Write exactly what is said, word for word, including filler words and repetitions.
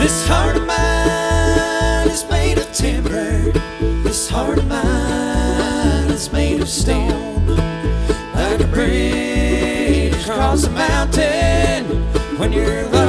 This heart of mine is made of timber. This heart of mine is made of stone. Like a bridge across a mountain when you're